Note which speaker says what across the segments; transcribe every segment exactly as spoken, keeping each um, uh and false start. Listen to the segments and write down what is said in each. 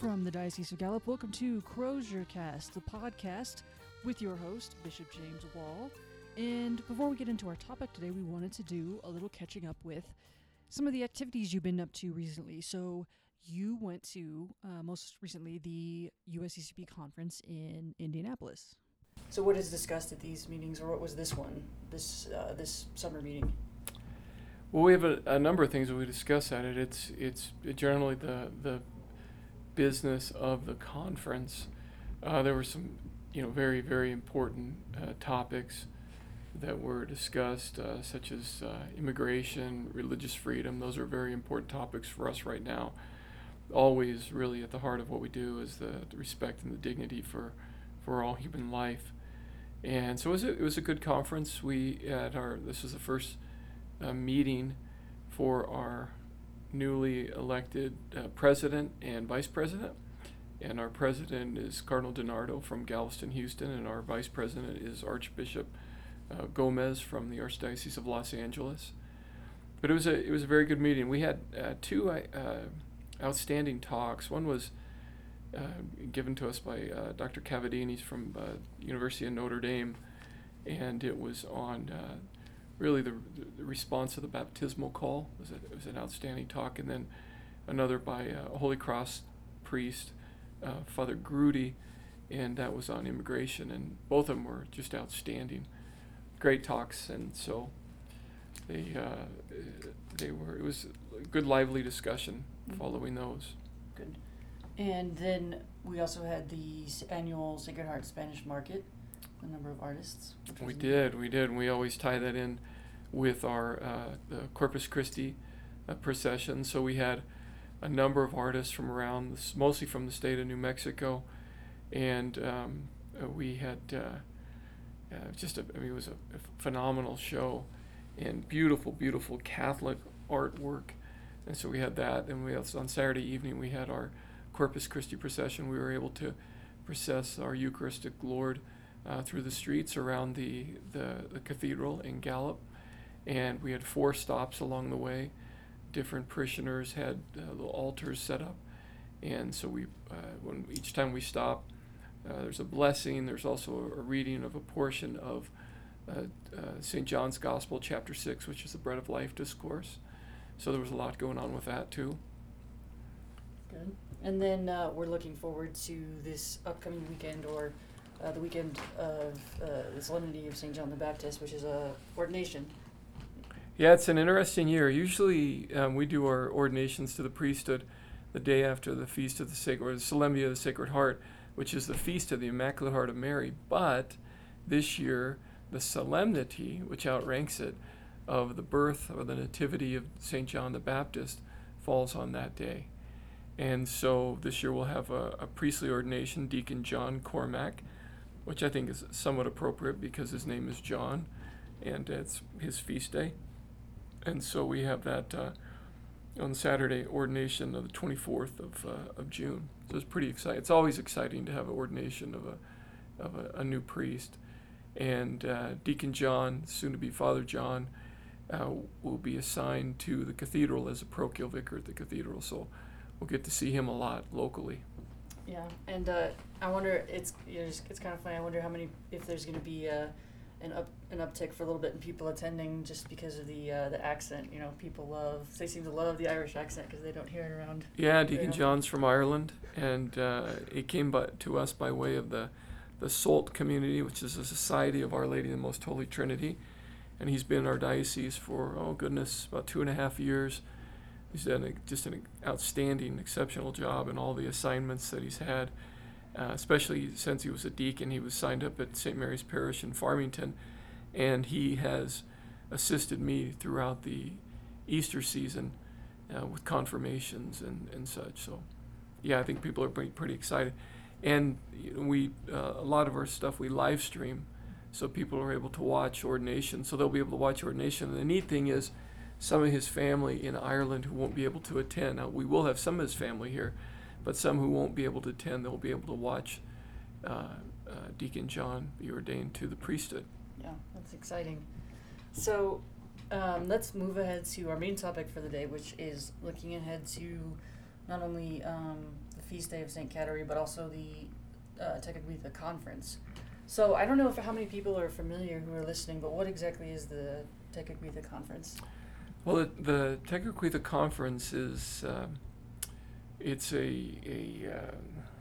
Speaker 1: from the Diocese of Gallup. Welcome to Croziercast, the podcast with your host, Bishop James Wall. And before we get into our topic today, we wanted to do a little catching up with some of the activities you've been up to recently. So you went to, uh, most recently, the U S C C P conference in Indianapolis. So what is discussed at these meetings, or what was this one, this uh, this summer meeting?
Speaker 2: Well, we have a, a number of things that we discuss at it. It's it's generally the the business of the conference. Uh, there were some, you know, very very important uh, topics that were discussed, uh, such as uh, immigration, religious freedom. Those are very important topics for us right now. Always, really, at the heart of what we do is the, the respect and the dignity for for all human life. And so it was a, it was a good conference. We at our this was the first uh, meeting for our newly elected uh, president and vice president. And our president is Cardinal DiNardo from Galveston, Houston, and our vice president is Archbishop uh, Gomez from the Archdiocese of Los Angeles. But it was a it was a very good meeting. We had uh, two uh, outstanding talks. One was uh, given to us by uh, Doctor Cavadini from uh, University of Notre Dame, and it was on uh, really the, the response to the baptismal call. It was, a, it was an outstanding talk. And then another by uh, a Holy Cross priest, uh, Father Grudy, and that was on immigration. And both of them were just outstanding, great talks. And so they uh, they were. It was a good, lively discussion following those.
Speaker 1: Good. And then we also had the annual Sacred Heart Spanish Market, a number of artists.
Speaker 2: We did, we did. We always tie that in with our uh, the Corpus Christi uh, procession. So we had a number of artists from around, this, mostly from the state of New Mexico, and um, uh, we had uh, uh, just a, I mean, it was a, a phenomenal show, and beautiful, beautiful Catholic artwork. And so we had that, and we also, on Saturday evening we had our Corpus Christi procession. We were able to process our Eucharistic Lord uh, through the streets around the, the, the cathedral in Gallup, and we had four stops along the way. Different parishioners had uh, little altars set up, and so we, uh, when each time we stop, uh, there's a blessing. There's also a, a reading of a portion of uh, uh, Saint John's Gospel, chapter six, which is the Bread of Life discourse. So there was a lot going on with that too.
Speaker 1: Good. And then uh, we're looking forward to this upcoming weekend, or uh, the weekend of uh, the Solemnity of Saint John the Baptist, which is a ordination.
Speaker 2: Yeah, it's an interesting year. Usually um, we do our ordinations to the priesthood the day after the Feast of the Sacred, or the Solemnity of the Sacred Heart, which is the Feast of the Immaculate Heart of Mary. But this year, the solemnity, which outranks it, of the birth or the nativity of Saint John the Baptist falls on that day. And so this year we'll have a, a priestly ordination, Deacon John Cormack, which I think is somewhat appropriate because his name is John, and it's his feast day. And so we have that uh, on Saturday, ordination of the twenty-fourth of uh, of June. So it's pretty exciting. It's always exciting to have an ordination of a of a, a new priest. And uh, Deacon John, soon to be Father John, uh, will be assigned to the cathedral as a parochial vicar at the cathedral. So we'll get to see him a lot locally.
Speaker 1: Yeah, and uh, I wonder, it's you know, it's, it's kind of funny. I wonder how many, if there's going to be uh, an up an uptick for a little bit in people attending just because of the uh, the accent. You know, people love, they seem to love the Irish accent because they don't hear it around.
Speaker 2: Yeah, Deacon John's from Ireland, and uh, it came by, to us by way of the the SOLT community, which is a Society of Our Lady of the Most Holy Trinity, and he's been in our diocese for, oh goodness, about two and a half years. He's done a, just an outstanding, exceptional job in all the assignments that he's had, uh, especially since he was a deacon. He was signed up at Saint Mary's Parish in Farmington, and he has assisted me throughout the Easter season uh, with confirmations and, and such. So, yeah, I think people are pretty, pretty excited. And you know, we uh, a lot of our stuff we live stream, so people are able to watch ordination. So they'll be able to watch ordination. And the neat thing is, some of his family in Ireland who won't be able to attend. Now, we will have some of his family here, but some who won't be able to attend, they'll be able to watch uh, uh, Deacon John be ordained to the priesthood.
Speaker 1: Yeah, that's exciting. So um, let's move ahead to our main topic for the day, which is looking ahead to not only um, the feast day of Saint Kateri, but also the uh, Tekakwitha Conference. So I don't know if how many people are familiar who are listening, but what exactly is the Tekakwitha Conference?
Speaker 2: Well, the, the Tekakwitha Conference is uh, it's a a, uh,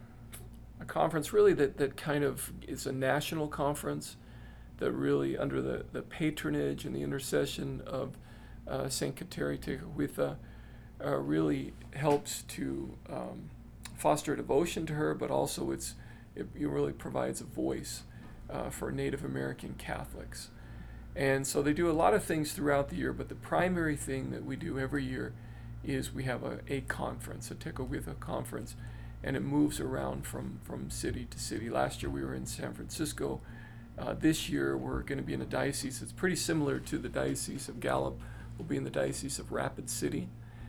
Speaker 2: a conference really that, that kind of is a national conference that really under the, the patronage and the intercession of uh, Saint Kateri Tekakwitha uh, really helps to um, foster devotion to her, but also it's it, it really provides a voice uh, for Native American Catholics. And so they do a lot of things throughout the year, but the primary thing that we do every year is we have a, a conference, a Tekakwitha conference, and it moves around from, from city to city. Last year we were in San Francisco. Uh, this year we're going to be in a diocese that's pretty similar to the Diocese of Gallup. We'll be in the Diocese of Rapid City.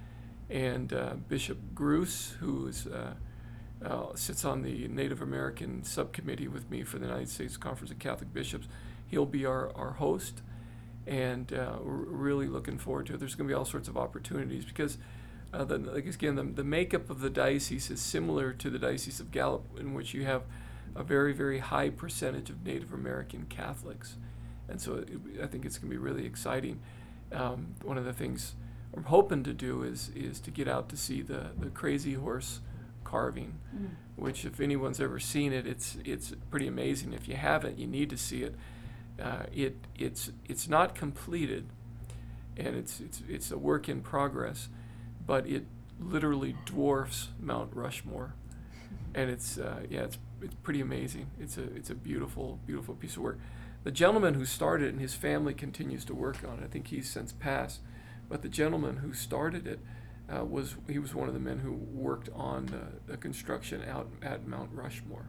Speaker 2: And uh, Bishop Gruss, who is, uh, uh, sits on the Native American subcommittee with me for the United States Conference of Catholic Bishops, he'll be our, our host, and uh, we're really looking forward to it. There's going to be all sorts of opportunities because, uh, the, like again, the, the makeup of the diocese is similar to the Diocese of Gallup, in which you have a very, very high percentage of Native American Catholics. And so it, I think it's going to be really exciting. Um, one of the things I'm hoping to do is is to get out to see the, the Crazy Horse carving, mm. which if anyone's ever seen it, it's it's pretty amazing. If you haven't, you need to see it. Uh, it it's it's not completed, and it's it's it's a work in progress, but it literally dwarfs Mount Rushmore, and it's uh, yeah it's it's pretty amazing. It's a it's a beautiful beautiful piece of work. The gentleman who started it and his family continues to work on it. I think he's since passed, but the gentleman who started it uh, was he was one of the men who worked on the, the construction out at Mount Rushmore.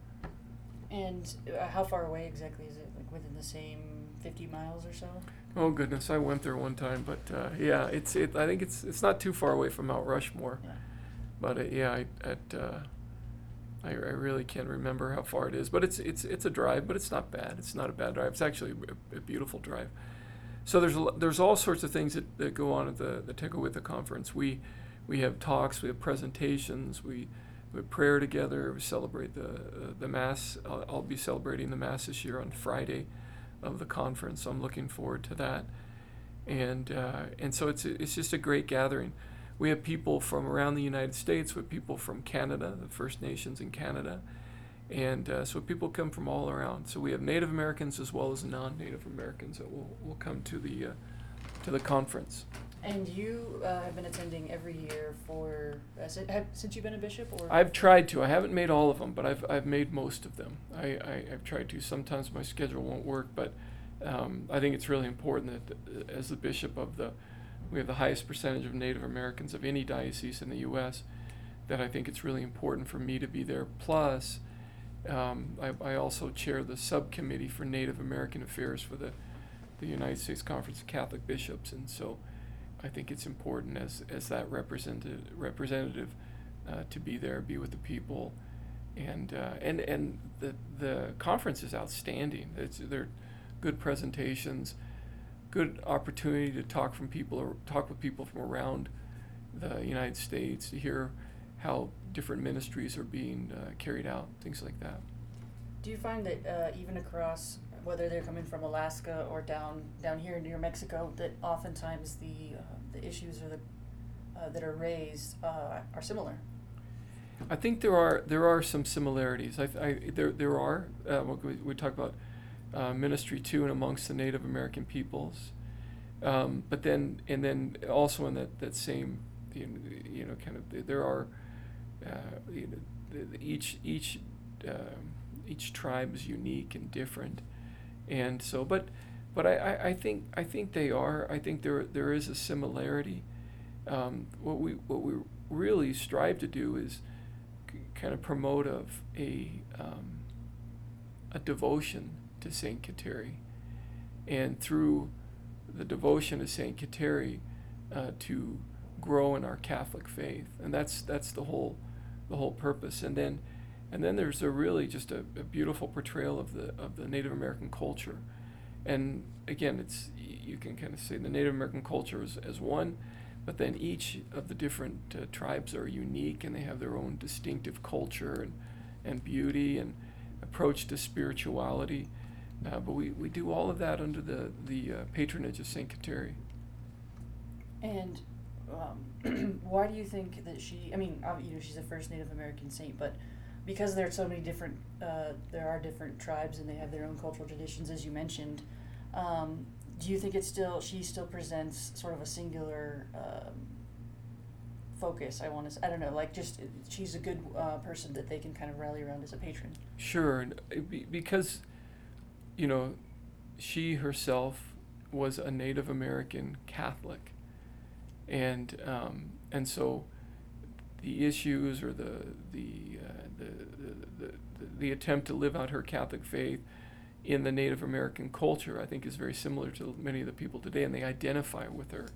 Speaker 1: And uh, how far away exactly is it? Like within the same fifty miles or so?
Speaker 2: Oh goodness, I went there one time, but uh, yeah, it's it. I think it's it's not too far away from Mount Rushmore,
Speaker 1: yeah.
Speaker 2: but uh, yeah, I at uh, I, I really can't remember how far it is, but it's it's it's a drive, but it's not bad. It's not a bad drive. It's actually a, a beautiful drive. So there's a, there's all sorts of things that, that go on at the the Tekakwitha conference. We we have talks, we have presentations, we. We have prayer together. We celebrate the uh, the mass. I'll, I'll be celebrating the mass this year on Friday of the conference. So I'm looking forward to that, and uh, and so it's it's just a great gathering. We have people from around the United States. We have people from Canada, the First Nations in Canada, and uh, so people come from all around. So we have Native Americans as well as non-Native Americans that will will come to the uh, to the conference.
Speaker 1: And you uh, have been attending every year for uh, since, have, since you've been a bishop, or
Speaker 2: I've tried to. I haven't made all of them, but I've I've made most of them. I, I I've tried to. Sometimes my schedule won't work, but um, I think it's really important that uh, as the bishop of the, we have the highest percentage of Native Americans of any diocese in the U S, that I think it's really important for me to be there. Plus, um, I I also chair the subcommittee for Native American Affairs for the, the United States Conference of Catholic Bishops, and so. I think it's important as as that representative representative uh, to be there, be with the people, and uh, and and the the conference is outstanding. It's they're good presentations, good opportunity to talk from people or talk with people from around the United States to hear how different ministries are being uh, carried out, things like that.
Speaker 1: Do you find that uh, even across, whether they're coming from Alaska or down down here near Mexico, that oftentimes the uh, the issues or the uh, that are raised uh, are similar?
Speaker 2: I think there are there are some similarities. I, I there there are. Uh, we, we talk about uh, ministry too, and amongst the Native American peoples, um, but then and then also in that that same you know kind of there are uh, you know, the, the, each each um, each tribe is unique and different. And so, but, but I, I, I think I think they are. I think there there is a similarity. Um, what we what we really strive to do is c- kind of promote of a um, a devotion to Saint Kateri, and through the devotion to Saint Kateri, uh, to grow in our Catholic faith, and that's that's the whole the whole purpose. And then. And then there's a really just a, a beautiful portrayal of the of the Native American culture, and again, it's you can kind of say the Native American culture as, as one, but then each of the different uh, tribes are unique, and they have their own distinctive culture and, and beauty and approach to spirituality. Uh, but we, we do all of that under the, the uh, patronage of Saint Kateri.
Speaker 3: And um, why do you think that she, I mean, ob- you know, she's the first Native American saint, but because there are so many different, uh, there are different tribes and they have their own cultural traditions, as you mentioned, um, do you think it's still, she still presents sort of a singular um, focus, I want to, I don't know, like just, she's a good uh, person that they can kind of rally around as a patron?
Speaker 2: Sure, and it be- because, you know, she herself was a Native American Catholic, and um, and so the issues or the the, uh, the, the, the the attempt to live out her Catholic faith in the Native American culture, I think, is very similar to many of the people today, and they identify with her.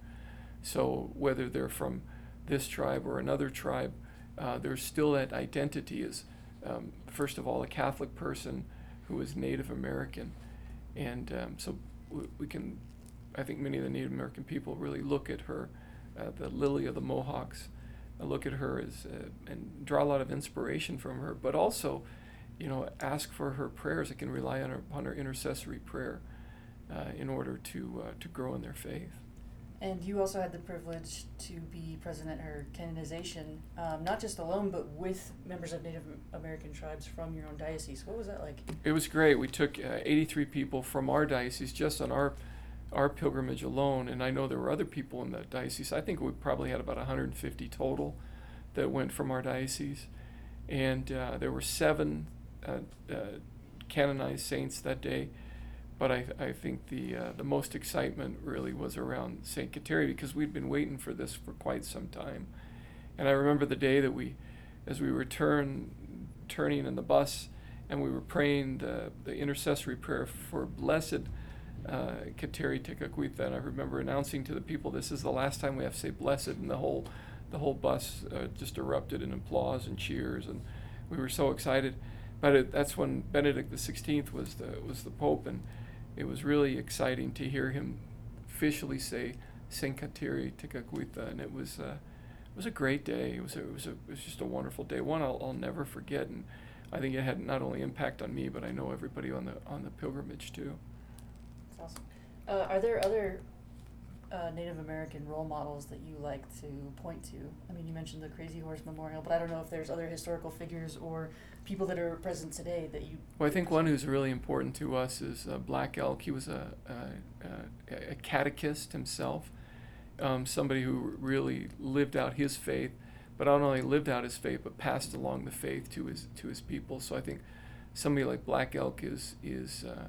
Speaker 2: So whether they're from this tribe or another tribe, uh, there's still that identity as, um, first of all, a Catholic person who is Native American. And um, so w- we can, I think many of the Native American people really look at her, uh, the Lily of the Mohawks, uh, look at her as, uh, and draw a lot of inspiration from her, but also, you know, ask for her prayers. They can rely on her, upon her intercessory prayer uh, in order to uh, to grow in their faith.
Speaker 3: And you also had the privilege to be present at her canonization, um, not just alone, but with members of Native American tribes from your own diocese. What was that like?
Speaker 2: It was great. We took uh, eighty-three people from our diocese just on our our pilgrimage alone, and I know there were other people in the diocese. I think we probably had about one hundred fifty total that went from our diocese, and uh, there were seven uh, uh, canonized saints that day. But I, I think the uh, the most excitement really was around Saint Kateri, because we'd been waiting for this for quite some time. And I remember the day that we, as we were turn, turning in the bus, and we were praying the, the intercessory prayer for Blessed uh, Kateri Tekakwitha, and I remember announcing to the people, this is the last time we have to say Blessed, and the whole the whole bus uh, just erupted in applause and cheers, and we were so excited. But it, that's when Benedict the sixteenth was the was the Pope, and it was really exciting to hear him officially say Saint Kateri Tekakwitha, and it was uh, it was a great day. It was a, it was a, it was just a wonderful day. One I'll, I'll never forget, and I think it had not only impact on me, but I know everybody on the on the pilgrimage too.
Speaker 3: That's awesome. Uh, are there other uh, Native American role models that you like to point to? I mean, you mentioned the Crazy Horse Memorial, but I don't know if there's other historical figures or people that are present today that you...
Speaker 2: Well, I think one who's really important to us is uh, Black Elk. He was a, a, a, a catechist himself, um, somebody who really lived out his faith, but not only lived out his faith, but passed along the faith to his to his people. So I think somebody like Black Elk is is uh,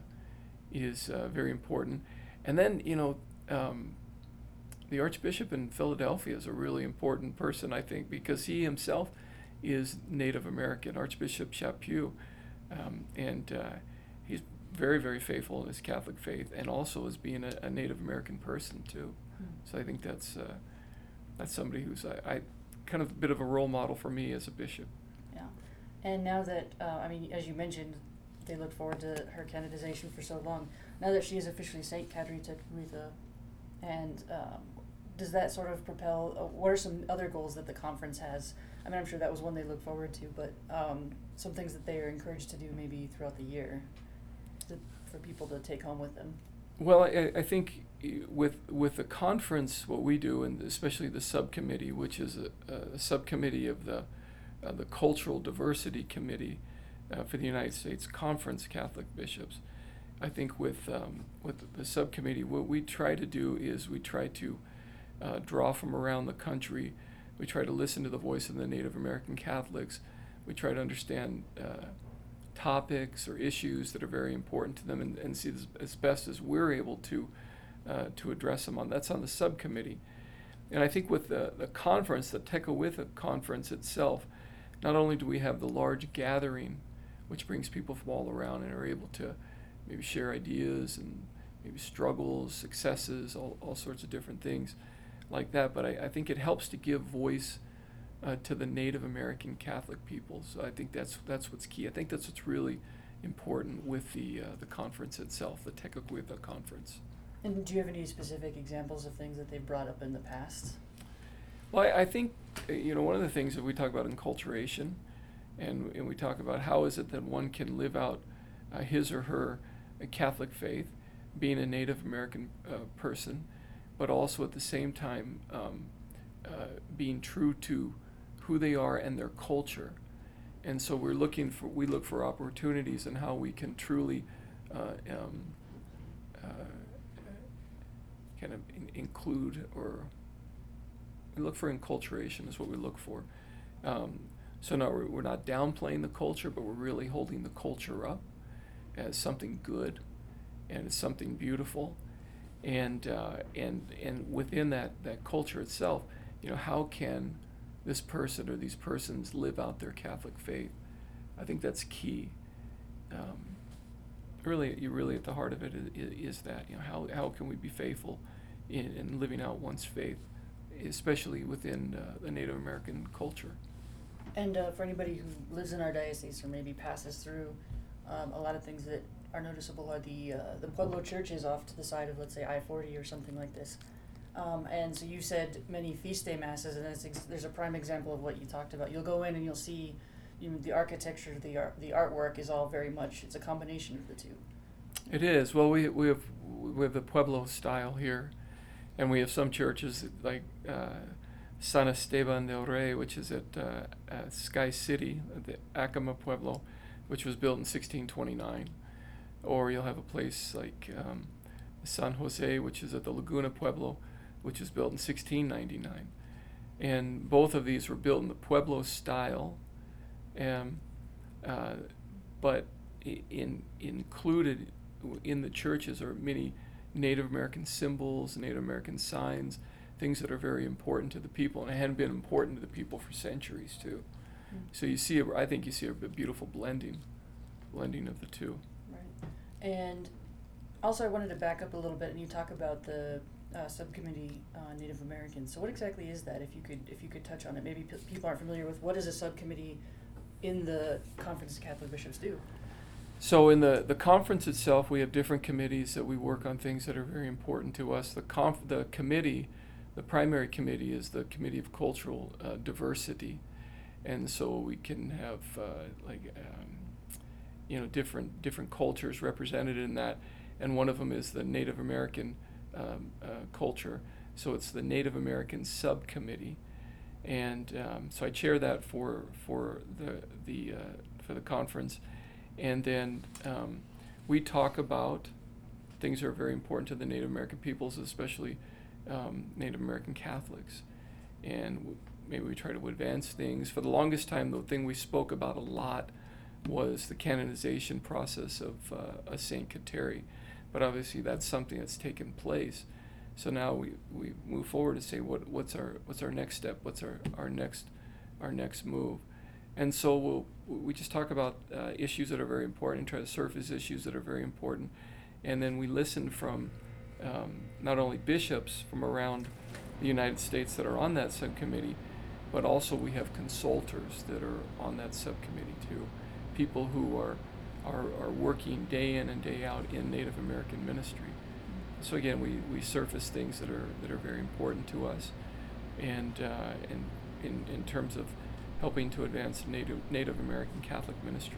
Speaker 2: is uh, very important. And then, you know, um, the Archbishop in Philadelphia is a really important person, I think, because he himself is Native American, Archbishop Chaput, um, and uh, he's very, very faithful in his Catholic faith, and also as being a, a Native American person too.
Speaker 3: Mm.
Speaker 2: So I think that's uh, that's somebody who's I, I kind of a bit of a role model for me as a bishop.
Speaker 3: Yeah. And now that, uh, I mean, as you mentioned, they looked forward to her canonization for so long. Now that she is officially Saint Kateri Tekakwitha, and um, does that sort of propel, uh, what are some other goals that the conference has? I mean, I'm sure that was one they look forward to, but um, some things that they are encouraged to do maybe throughout the year to, for people to take home with them.
Speaker 2: Well, I, I think with with the conference, what we do, and especially the subcommittee, which is a, a subcommittee of the uh, the Cultural Diversity Committee uh, for the United States Conference Catholic Bishops, I think with um, with the subcommittee, what we try to do is we try to uh, draw from around the country. We try to listen to the voice of the Native American Catholics. We try to understand uh, topics or issues that are very important to them, and, and see as, as best as we're able to uh, to address them on. That's on the subcommittee. And I think with the, the conference, the Tekakwitha conference itself, not only do we have the large gathering, which brings people from all around and are able to maybe share ideas and maybe struggles, successes, all, all sorts of different things like that, but I, I think it helps to give voice uh, to the Native American Catholic people. So I think that's that's what's key. I think that's what's really important with the uh, the conference itself, the Tekakwitha conference.
Speaker 3: And do you have any specific examples of things that they've brought up in the past?
Speaker 2: Well, I, I think, uh, you know, one of the things that we talk about enculturation, and, and we talk about how is it that one can live out uh, his or her uh, Catholic faith, being a Native American uh, person, but also at the same time um, uh, being true to who they are and their culture. And so we're looking for, we look for opportunities in how we can truly uh, um, uh, kind of in- include, or we look for enculturation is what we look for. Um, so now we're, we're not downplaying the culture, but we're really holding the culture up as something good and as something beautiful. And uh, and and within that, that culture itself, you know, how can this person or these persons live out their Catholic faith? I think that's key. Um, really, you really at the heart of it is, is that, you know, how how can we be faithful in, in living out one's faith, especially within uh, the Native American culture.
Speaker 3: And uh, for anybody who lives in our diocese or maybe passes through, um, a lot of things that are noticeable are the uh, the Pueblo churches off to the side of, let's say, I forty or something like this. Um, and so you said many feast day masses, and that's ex- there's a prime example of what you talked about. You'll go in and you'll see, you know, the architecture, the art, the artwork is all very much, it's a combination of the two.
Speaker 2: It is. Well, we we have we have the Pueblo style here, and we have some churches like uh, San Esteban del Rey, which is at, uh, at Sky City, the Acoma Pueblo, which was built in sixteen twenty-nine. Or you'll have a place like um, San Jose, which is at the Laguna Pueblo, which was built in sixteen ninety-nine. And both of these were built in the Pueblo style, and, uh, but in, included in the churches are many Native American symbols, Native American signs, things that are very important to the people, and it hadn't been important to the people for centuries too. Mm. So you see, a, I think you see a beautiful blending, blending of the two.
Speaker 3: And also I wanted to back up a little bit, and you talk about the uh, subcommittee on Native Americans. So what exactly is that, if you could if you could touch on it? Maybe p- people aren't familiar with what does a subcommittee in the Conference of Catholic Bishops do?
Speaker 2: So in the, the conference itself, we have different committees that we work on things that are very important to us. The conf- the committee, the primary committee is the Committee of Cultural uh, Diversity. And so we can have uh, like... Um, you know, different different cultures represented in that, and one of them is the Native American um, uh, culture. So it's the Native American Subcommittee, and um, so I chair that for for the the uh, for the conference, and then um, we talk about things that are very important to the Native American peoples, especially um, Native American Catholics, and w- maybe we try to advance things. For the longest time, the thing we spoke about a lot was the canonization process of uh, a Saint Kateri, but obviously that's something that's taken place. So now we, we move forward to say what what's our what's our next step, what's our, our next our next move, and so we'll we just talk about uh, issues that are very important and try to surface issues that are very important, and then we listen from um, not only bishops from around the United States that are on that subcommittee, but also we have consultors that are on that subcommittee too. People who are, are are working day in and day out in Native American ministry. So again, we, we surface things that are that are very important to us, and uh, and in in terms of helping to advance Native Native American Catholic ministry.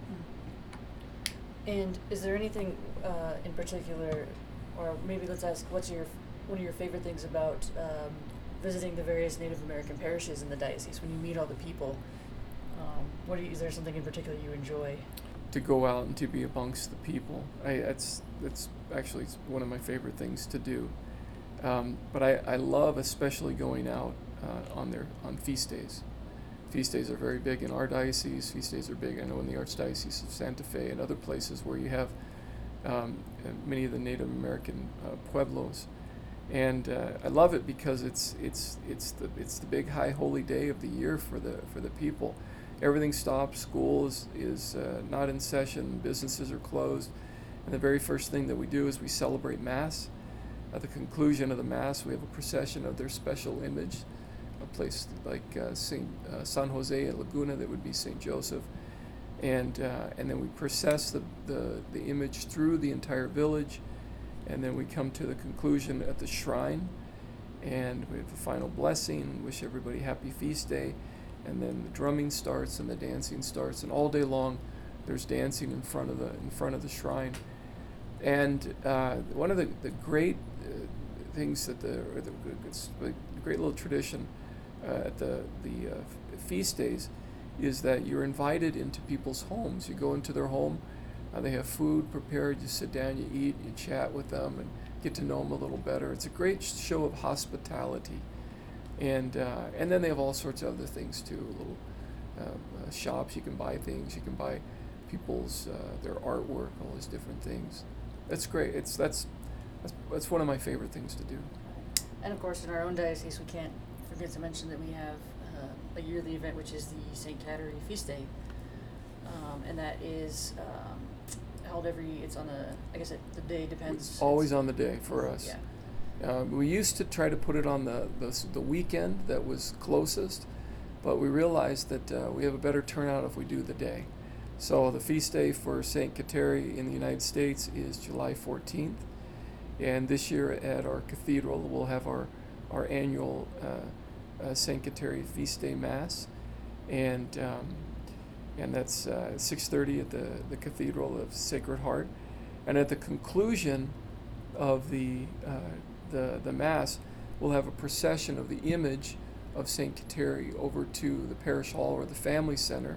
Speaker 3: And is there anything uh, in particular, or maybe let's ask, what's your one of your favorite things about um, visiting the various Native American parishes in the diocese when you meet all the people? Um, what do you, is there something in particular you enjoy?
Speaker 2: To go out and to be amongst the people. I, that's that's actually one of my favorite things to do. Um, but I, I love especially going out uh, on their on feast days. Feast days are very big in our diocese. Feast days are big, I know, in the Archdiocese of Santa Fe and other places where you have um, many of the Native American uh, pueblos. And uh, I love it because it's it's it's the it's the big high holy day of the year for the for the people. Everything stops. School is, is uh, not in session. Businesses are closed. And the very first thing that we do is we celebrate Mass. At the conclusion of the Mass, we have a procession of their special image, a place like uh, Saint Uh, San Jose at Laguna, that would be Saint Joseph. And uh, and then we process the, the, the image through the entire village. And then we come to the conclusion at the shrine. and we have the final blessing, wish everybody happy feast day, and then the drumming starts and the dancing starts, and all day long there's dancing in front of the in front of the shrine. And uh, one of the, the great uh, things that the, or the it's a great little tradition uh, at the the uh, feast days is that you're invited into people's homes. You go into their home, uh, they have food prepared, you sit down, you eat, you chat with them, and get to know them a little better. It's a great show of hospitality. And uh, and then they have all sorts of other things too, little uh, uh, shops, you can buy things, you can buy people's, uh, their artwork, all these different things. That's great. It's that's, that's that's one of my favorite things to do.
Speaker 3: And of course, in our own diocese, we can't forget to mention that we have uh, a yearly event, which is the Saint Kateri Feast Day, um, and that is um, held every. It's on a. I guess it, the day depends.
Speaker 2: It's always on the day for us.
Speaker 3: Yeah.
Speaker 2: Um, we used to try to put it on the the, the weekend that was closest, but we realized that uh, we have a better turnout if we do the day. So the feast day for Saint Kateri in the United States is July fourteenth, and this year at our cathedral we'll have our our annual uh, uh, Saint Kateri Feast Day Mass, and um, and that's uh, six thirty at the the Cathedral of Sacred Heart, and at the conclusion of the uh, the the Mass, we'll have a procession of the image of Saint Kateri over to the parish hall or the family center.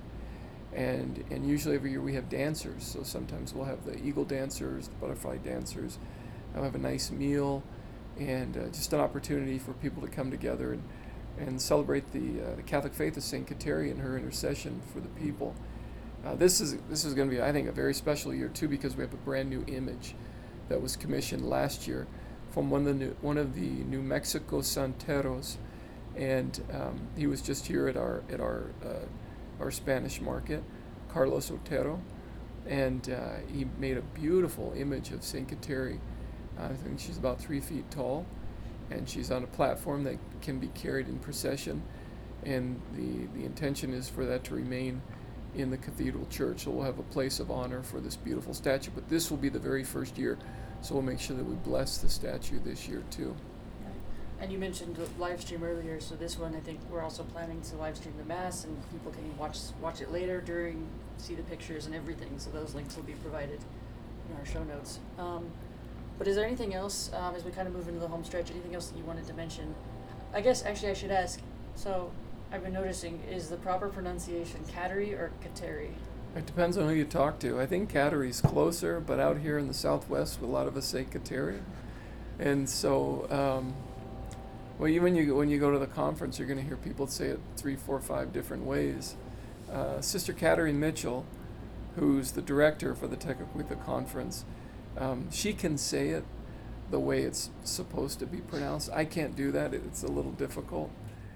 Speaker 2: And and usually every year we have dancers. So sometimes we'll have the eagle dancers, the butterfly dancers. We'll have a nice meal, and uh, just an opportunity for people to come together and, and celebrate the uh, the Catholic faith of Saint Kateri and her intercession for the people. Uh, this is this is going to be, I think, a very special year too, because we have a brand new image that was commissioned last year from one of the new, one of the New Mexico Santeros, and um, he was just here at our at our. Uh, our Spanish market, Carlos Otero, and uh, he made a beautiful image of Saint Kateri. I think she's about three feet tall, and she's on a platform that can be carried in procession, and the, the intention is for that to remain in the cathedral church. So we'll have a place of honor for this beautiful statue, but this will be the very first year, so we'll make sure that we bless the statue this year too.
Speaker 3: And you mentioned the live stream earlier, so this one I think we're also planning to live stream the Mass, and people can watch watch it later during, see the pictures and everything, so those links will be provided in our show notes. Um, but is there anything else, um, as we kind of move into the home stretch, anything else that you wanted to mention? I guess actually I should ask, so I've been noticing, is the proper pronunciation Kateri or Kateri?
Speaker 2: It depends on who you talk to. I think Kateri's closer, but out here in the Southwest, a lot of us say Kateri. And so, um, well, even you, when you go to the conference, you're going to hear people say it three, four, five different ways. Uh, Sister Kateri Mitchell, who's the director for the Tekakwitha conference, um, she can say it the way it's supposed to be pronounced. I can't do that. It's a little difficult.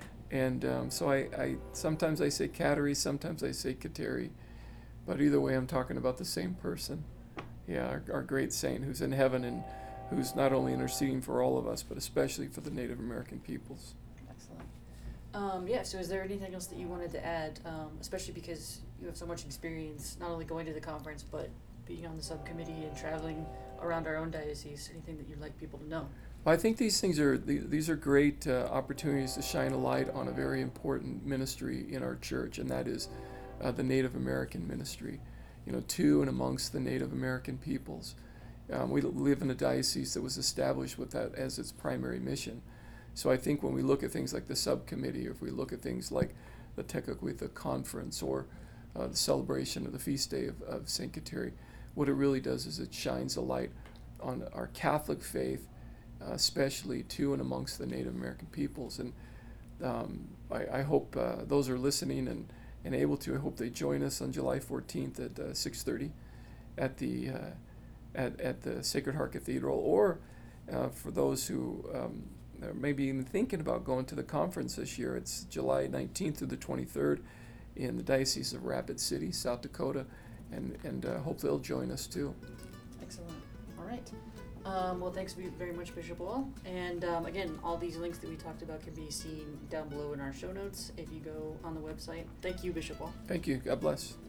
Speaker 2: And um, so I, I sometimes I say Kateri, sometimes I say Kateri. But either way, I'm talking about the same person. Yeah, our, our great saint who's in heaven and who's not only interceding for all of us, but especially for the Native American peoples.
Speaker 3: Excellent. Um, yeah, so is there anything else that you wanted to add, um, especially because you have so much experience, not only going to the conference, but being on the subcommittee and traveling around our own diocese? Anything that you'd like people to know?
Speaker 2: Well, I think these things are, these are great uh, opportunities to shine a light on a very important ministry in our church, and that is uh, the Native American ministry, you know, to and amongst the Native American peoples. Um, we live in a diocese that was established with that as its primary mission. So I think when we look at things like the subcommittee, or if we look at things like the Tekakwitha conference, or uh, the celebration of the feast day of, of Saint Kateri, what it really does is it shines a light on our Catholic faith, uh, especially to and amongst the Native American peoples. And um, I, I hope uh, those are listening and, and able to, I hope they join us on July fourteenth at uh, six thirty at the uh, At, at the Sacred Heart Cathedral, or uh, for those who um, are maybe even thinking about going to the conference this year, it's July nineteenth through the twenty-third in the Diocese of Rapid City, South Dakota, and, and uh, hope they'll join us too.
Speaker 3: Excellent. All right. Um, well, thanks very much, Bishop Wall. And um, again, all these links that we talked about can be seen down below in our show notes if you go on the website. Thank you, Bishop Wall.
Speaker 2: Thank you. God bless.